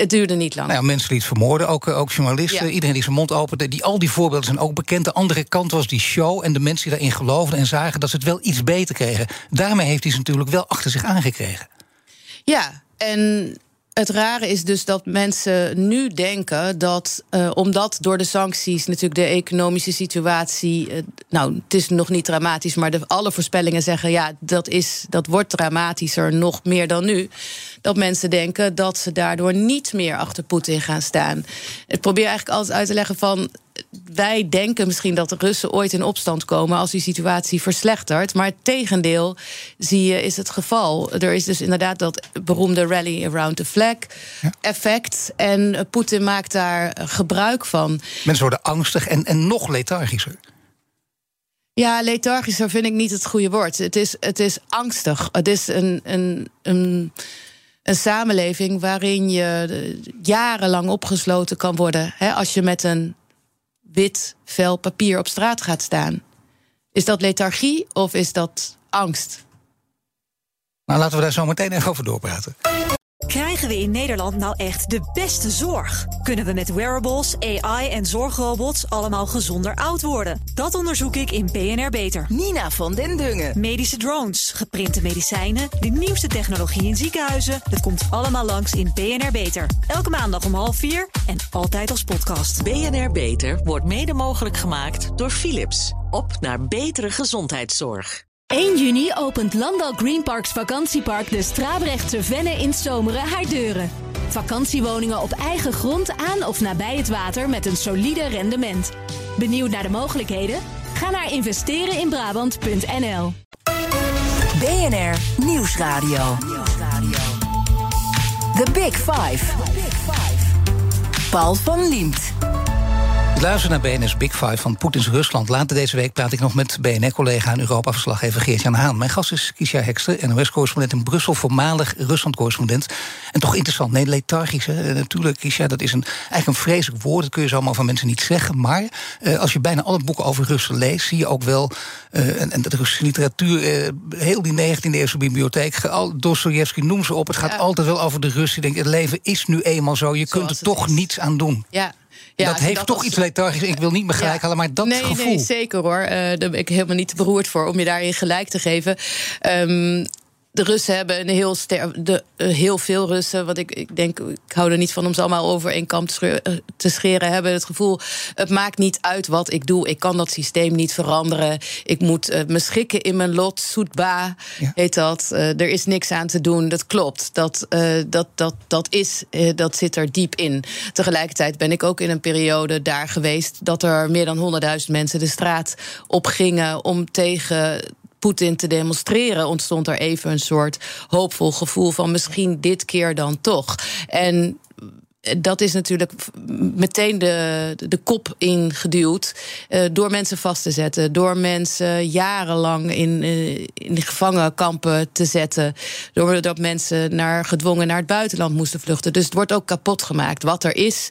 Het duurde niet lang. Nou ja, mensen die het vermoorden, ook journalisten, iedereen die zijn mond opende. Al die voorbeelden zijn ook bekend. De andere kant was die show en de mensen die daarin geloofden en zagen dat ze het wel iets beter kregen. Daarmee heeft hij ze natuurlijk wel achter zich aangekregen. Ja, en het rare is dus dat mensen nu denken dat, omdat door de sancties natuurlijk de economische situatie, het is nog niet dramatisch, maar alle voorspellingen zeggen, dat wordt dramatischer, nog meer dan nu. Dat mensen denken dat ze daardoor niet meer achter Poetin gaan staan. Ik probeer eigenlijk altijd uit te leggen van, wij denken misschien dat de Russen ooit in opstand komen als die situatie verslechtert. Maar het tegendeel, zie je, is het geval. Er is dus inderdaad dat beroemde rally around the flag effect. En Poetin maakt daar gebruik van. Mensen worden angstig en nog lethargischer. Ja, lethargischer vind ik niet het goede woord. Het is angstig. Het is een samenleving waarin je jarenlang opgesloten kan worden. Als je met een wit vel papier op straat gaat staan. Is dat lethargie of is dat angst? Nou, laten we daar zo meteen even over doorpraten. Krijgen we in Nederland nou echt de beste zorg? Kunnen we met wearables, AI en zorgrobots allemaal gezonder oud worden? Dat onderzoek ik in BNR Beter. Nina van den Dungen. Medische drones, geprinte medicijnen, de nieuwste technologie in ziekenhuizen. Dat komt allemaal langs in BNR Beter. Elke maandag om 3:30 en altijd als podcast. BNR Beter wordt mede mogelijk gemaakt door Philips. Op naar betere gezondheidszorg. 1 juni opent Landal Greenparks vakantiepark de Strabrechtse Venne in Zomeren haar deuren. Vakantiewoningen op eigen grond aan of nabij het water met een solide rendement. Benieuwd naar de mogelijkheden? Ga naar investereninbrabant.nl. BNR Nieuwsradio. The Big Five. Paul van Liemt. Luister naar BNR's Big Five van Poetins Rusland. Later deze week praat ik nog met BNR-collega en Europa-verslaggever Geert-Jan Haan. Mijn gast is Kiesja Hekster, NOS-correspondent in Brussel, voormalig Rusland-correspondent. En toch interessant, nee, lethargisch. Natuurlijk, Kiesja, dat is eigenlijk een vreselijk woord. Dat kun je zomaar van mensen niet zeggen. Maar als je bijna alle boeken over Russen leest, zie je ook wel, en de Russische literatuur, heel die 19e-eeuwse bibliotheek, Dostojevski, noem ze op. Het gaat altijd wel over de Russen. Ik denk, het leven is nu eenmaal zo. Je kunt er toch niets aan doen. Ja. Ja, dat heeft toch iets lethargisch. Ik wil niet meer gelijk halen, maar dat gevoel. Nee, zeker hoor. Daar ben ik helemaal niet te beroerd voor om je daarin gelijk te geven. De Russen hebben heel veel Russen, want ik denk, ik hou er niet van om ze allemaal over één kam te scheren, hebben het gevoel, het maakt niet uit wat ik doe. Ik kan dat systeem niet veranderen. Ik moet me schikken in mijn lot. Soetba heet dat. Er is niks aan te doen. Dat klopt. Dat zit er diep in. Tegelijkertijd ben ik ook in een periode daar geweest dat er meer dan 100.000 mensen de straat op gingen om tegen Poetin te demonstreren. Ontstond er even een soort hoopvol gevoel van misschien dit keer dan toch. En dat is natuurlijk meteen de kop ingeduwd door mensen vast te zetten, door mensen jarenlang in gevangenkampen te zetten, doordat mensen gedwongen naar het buitenland moesten vluchten. Dus het wordt ook kapot gemaakt. Wat er is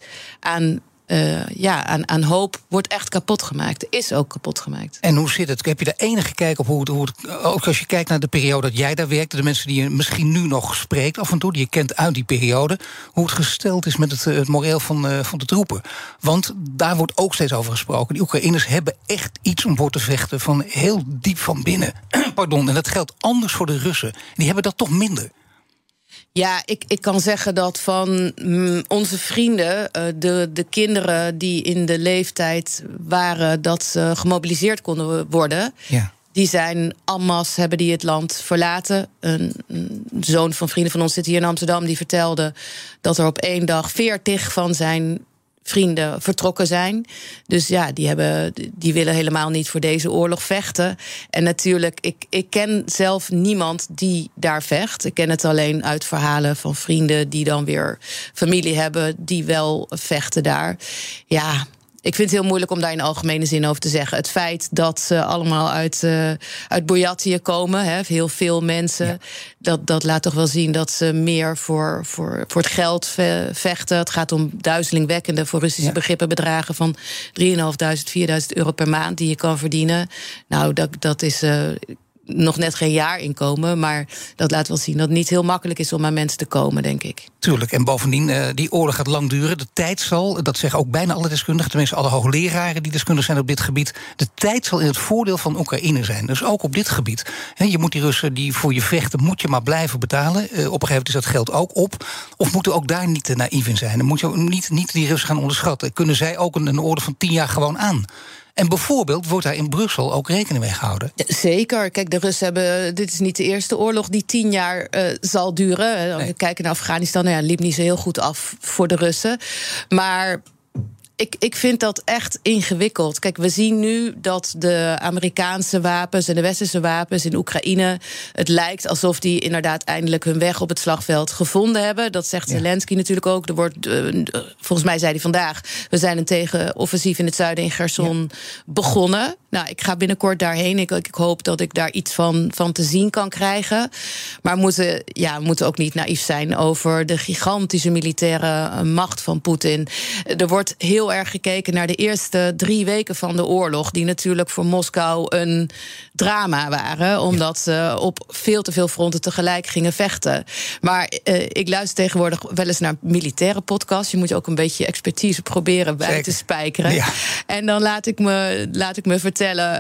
aan hoop wordt echt kapot gemaakt. Is ook kapot gemaakt. En hoe zit het? Heb je daar enige kijk op hoe het ook als je kijkt naar de periode dat jij daar werkte, de mensen die je misschien nu nog spreekt af en toe, die je kent uit die periode, hoe het gesteld is met het moreel van de troepen? Want daar wordt ook steeds over gesproken. Die Oekraïners hebben echt iets om voor te vechten van heel diep van binnen. Pardon, en dat geldt anders voor de Russen. Die hebben dat toch minder. Ja, ik kan zeggen dat van onze vrienden, de kinderen die in de leeftijd waren dat ze gemobiliseerd konden worden, die zijn en masse, hebben die het land verlaten. Een zoon van vrienden van ons zit hier in Amsterdam, die vertelde dat er op 1 dag 40 van zijn vrienden vertrokken zijn. Dus ja, die willen helemaal niet voor deze oorlog vechten. En natuurlijk, ik ken zelf niemand die daar vecht. Ik ken het alleen uit verhalen van vrienden die dan weer familie hebben die wel vechten daar. Ja, ik vind het heel moeilijk om daar in algemene zin over te zeggen. Het feit dat ze allemaal uit Boyatië komen, heel veel mensen, dat laat toch wel zien dat ze meer voor het geld vechten. Het gaat om duizelingwekkende, voor Russische begrippen, bedragen van 3.500, 4.000 euro per maand die je kan verdienen. Nou, dat is nog net geen jaar in komen. Maar dat laat wel zien dat het niet heel makkelijk is om aan mensen te komen, denk ik. Tuurlijk, en bovendien, die oorlog gaat lang duren. De tijd zal, dat zeggen ook bijna alle deskundigen, tenminste alle hoogleraren die deskundig zijn op dit gebied, de tijd zal in het voordeel van Oekraïne zijn. Dus ook op dit gebied. Je moet die Russen die voor je vechten, moet je maar blijven betalen. Op een gegeven moment is dat geld ook op. Of moeten we ook daar niet te naïef in zijn? Dan moet je ook niet die Russen gaan onderschatten. Kunnen zij ook een oorlog van 10 jaar gewoon aan? En bijvoorbeeld wordt daar in Brussel ook rekening mee gehouden. Zeker. Kijk, de Russen hebben... Dit is niet de eerste oorlog die 10 jaar zal duren. Als we kijken naar Afghanistan, het liep niet zo heel goed af voor de Russen. Maar ik vind dat echt ingewikkeld. Kijk, we zien nu dat de Amerikaanse wapens en de westerse wapens in Oekraïne, het lijkt alsof die inderdaad eindelijk hun weg op het slagveld gevonden hebben. Dat zegt Zelensky natuurlijk ook. Er wordt, volgens mij zei hij vandaag, we zijn een tegenoffensief in het zuiden in Kherson begonnen. Nou, ik ga binnenkort daarheen. Ik hoop dat ik daar iets van te zien kan krijgen. Maar we moeten ook niet naïef zijn over de gigantische militaire macht van Poetin. Er wordt heel erg gekeken naar de eerste 3 weken van de oorlog, die natuurlijk voor Moskou een drama waren, omdat ze op veel te veel fronten tegelijk gingen vechten. Maar ik luister tegenwoordig wel eens naar militaire podcasts. Je moet ook een beetje expertise proberen bij te spijkeren. Ja. En dan laat ik me vertellen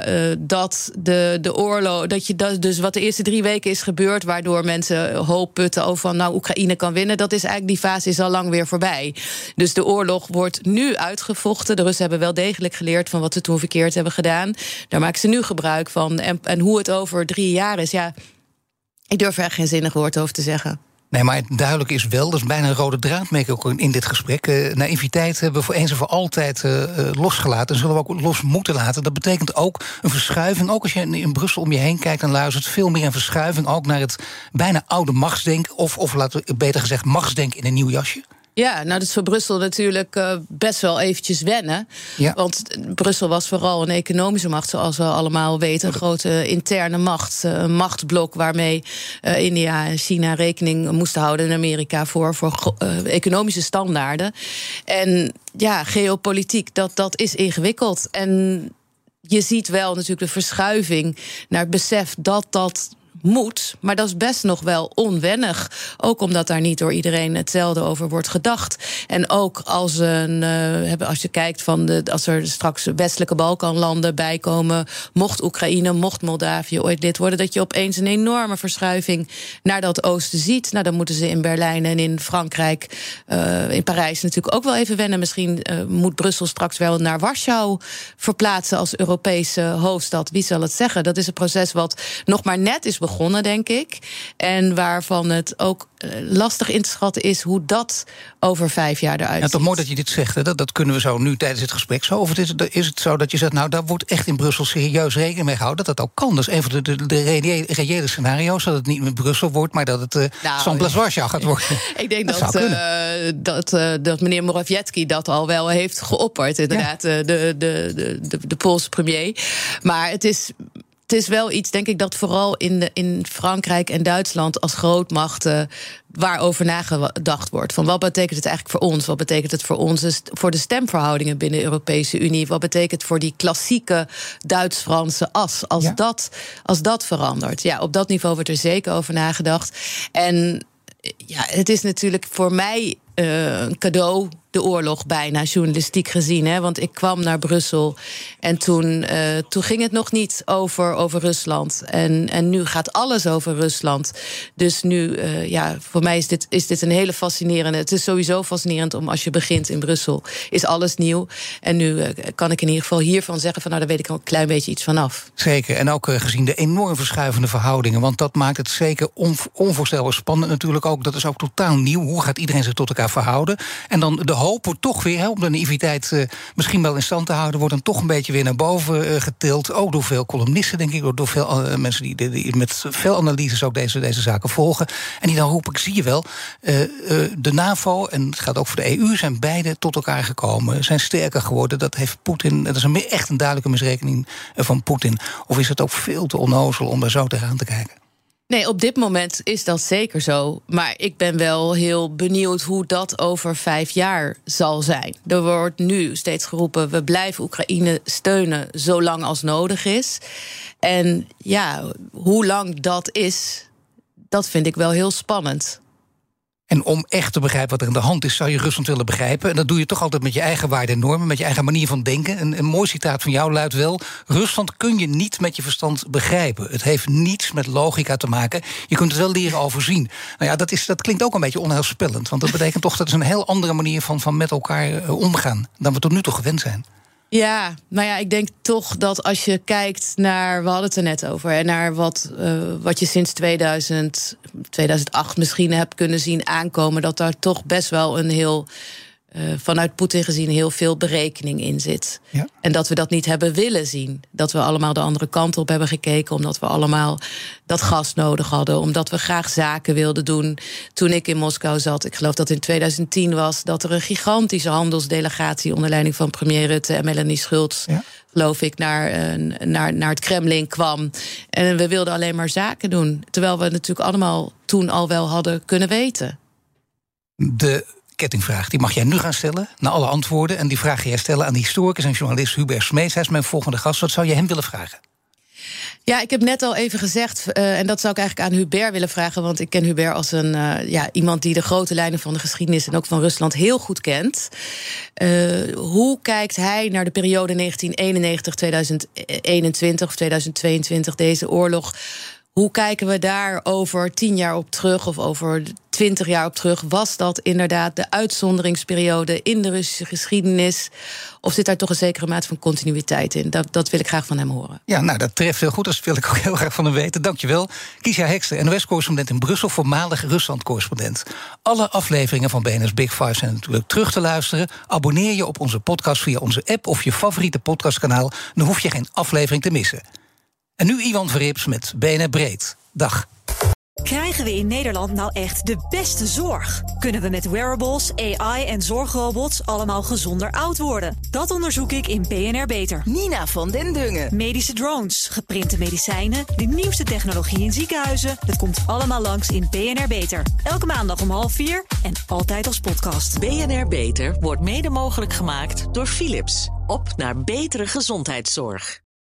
dat de oorlog, dus wat de eerste 3 weken is gebeurd, waardoor mensen hoop putten over van Oekraïne kan winnen, dat is eigenlijk, die fase is al lang weer voorbij. Dus de oorlog wordt nu uitgevochten. De Russen hebben wel degelijk geleerd van wat ze toen verkeerd hebben gedaan. Daar maken ze nu gebruik van. En hoe het over 3 jaar is, ik durf er echt geen zinnig woord over te zeggen. Nee, maar het duidelijk is wel, dat is bijna een rode draad, merk ik ook in dit gesprek. Naïviteit hebben we voor eens en voor altijd losgelaten. En zullen we ook los moeten laten. Dat betekent ook een verschuiving. Ook als je in Brussel om je heen kijkt en luistert, veel meer een verschuiving ook naar het bijna oude machtsdenken. Of laten we beter gezegd, machtsdenken in een nieuw jasje. Ja, dat is voor Brussel natuurlijk best wel eventjes wennen. Ja. Want Brussel was vooral een economische macht, zoals we allemaal weten. Een grote interne macht, een machtsblok waarmee India en China rekening moesten houden in Amerika voor economische standaarden. En geopolitiek, dat is ingewikkeld. En je ziet wel natuurlijk de verschuiving naar het besef dat moet, maar dat is best nog wel onwennig. Ook omdat daar niet door iedereen hetzelfde over wordt gedacht. En ook als je kijkt als er straks westelijke Balkanlanden bijkomen, mocht Oekraïne, mocht Moldavië ooit lid worden, dat je opeens een enorme verschuiving naar dat oosten ziet. Dan moeten ze in Berlijn en in Frankrijk, in Parijs natuurlijk ook wel even wennen. Misschien moet Brussel straks wel naar Warschau verplaatsen als Europese hoofdstad. Wie zal het zeggen? Dat is een proces wat nog maar net is begonnen, denk ik. En waarvan het ook lastig in te schatten is hoe dat over 5 jaar eruit ziet. Toch mooi dat je dit zegt. Hè? Dat kunnen we zo nu tijdens het gesprek zo. Of is het zo dat je zegt, daar wordt echt in Brussel serieus rekening mee gehouden, dat ook kan. Dat is een van de reële scenario's, dat het niet met Brussel wordt, maar dat het Warschau gaat worden. Ik denk dat meneer Morawiecki dat al wel heeft geopperd, inderdaad, de Poolse premier. Maar het is wel iets, denk ik, dat vooral in Frankrijk en Duitsland als grootmachten waarover nagedacht wordt. Van wat betekent het eigenlijk voor ons? Wat betekent het voor ons voor de stemverhoudingen binnen de Europese Unie? Wat betekent het voor die klassieke Duits-Franse as? Als dat verandert. Ja, op dat niveau wordt er zeker over nagedacht. En het is natuurlijk voor mij een cadeau, de oorlog bijna, journalistiek gezien. Hè? Want ik kwam naar Brussel en toen ging het nog niet over Rusland. En nu gaat alles over Rusland. Dus nu, voor mij is dit een hele fascinerende. Het is sowieso fascinerend om als je begint in Brussel, is alles nieuw. En nu kan ik in ieder geval hiervan zeggen van daar weet ik al een klein beetje iets vanaf. Zeker, en ook gezien de enorm verschuivende verhoudingen. Want dat maakt het zeker onvoorstelbaar spannend natuurlijk ook. Dat is ook totaal nieuw. Hoe gaat iedereen zich tot elkaar verhouden? En dan de hoop wordt toch weer, om de naïviteit misschien wel in stand te houden, wordt dan toch een beetje weer naar boven getild. Ook door veel columnisten, denk ik, door veel mensen die met veel analyses ook deze zaken volgen. En die dan roepen, zie je wel, de NAVO, en het gaat ook voor de EU, zijn beide tot elkaar gekomen, zijn sterker geworden. Dat heeft Poetin, dat is echt een duidelijke misrekening van Poetin. Of is het ook veel te onnozel om daar zo tegenaan te kijken? Nee, op dit moment is dat zeker zo. Maar ik ben wel heel benieuwd hoe dat over 5 jaar zal zijn. Er wordt nu steeds geroepen, we blijven Oekraïne steunen zolang als nodig is. En ja, hoe lang dat is, dat vind ik wel heel spannend. En om echt te begrijpen wat er aan de hand is, zou je Rusland willen begrijpen. En dat doe je toch altijd met je eigen waarden en normen, met je eigen manier van denken. Een mooi citaat van jou luidt wel: Rusland kun je niet met je verstand begrijpen. Het heeft niets met logica te maken. Je kunt het wel leren overzien. Nou ja, dat klinkt ook een beetje onheilspellend. Want dat betekent toch dat is een heel andere manier van met elkaar omgaan dan we tot nu toe gewend zijn. Ja, nou ja, ik denk toch dat als je kijkt naar, we hadden het er net over, en naar wat je sinds 2008 misschien hebt kunnen zien aankomen, dat daar toch best wel een heel, vanuit Poetin gezien, heel veel berekening in zit. Ja. En dat we dat niet hebben willen zien. Dat we allemaal de andere kant op hebben gekeken, omdat we allemaal dat gas nodig hadden, omdat we graag zaken wilden doen. Toen ik in Moskou zat, ik geloof dat het in 2010 was, dat er een gigantische handelsdelegatie onder leiding van premier Rutte en Melanie Schultz, geloof ik, naar het Kremlin kwam. En we wilden alleen maar zaken doen, terwijl we natuurlijk allemaal toen al wel hadden kunnen weten. De kettingvraag, die mag jij nu gaan stellen, na alle antwoorden. En die vraag ga jij stellen aan de historicus en journalist Hubert Smeets. Hij is mijn volgende gast. Wat zou je hem willen vragen? Ja, ik heb net al even gezegd, en dat zou ik eigenlijk aan Hubert willen vragen, want ik ken Hubert als iemand die de grote lijnen van de geschiedenis en ook van Rusland heel goed kent. Hoe kijkt hij naar de periode 1991, 2021 of 2022, deze oorlog? Hoe kijken we daar over 10 jaar op terug of over 20 jaar op terug? Was dat inderdaad de uitzonderingsperiode in de Russische geschiedenis? Of zit daar toch een zekere mate van continuïteit in? Dat wil ik graag van hem horen. Ja, nou, dat treft heel goed. Dat wil ik ook heel graag van hem weten. Dankjewel. Kiesja Hekster, NOS-correspondent in Brussel, voormalig Rusland-correspondent. Alle afleveringen van BNR's Big Five zijn natuurlijk terug te luisteren. Abonneer je op onze podcast via onze app of je favoriete podcastkanaal. Dan hoef je geen aflevering te missen. En nu Iwan Verrips met BNR Breed. Dag. Krijgen we in Nederland nou echt de beste zorg? Kunnen we met wearables, AI en zorgrobots allemaal gezonder oud worden? Dat onderzoek ik in BNR Beter. Nina van den Dungen. Medische drones, geprinte medicijnen, de nieuwste technologie in ziekenhuizen. Dat komt allemaal langs in BNR Beter. Elke maandag om 3:30 en altijd als podcast. BNR Beter wordt mede mogelijk gemaakt door Philips. Op naar betere gezondheidszorg.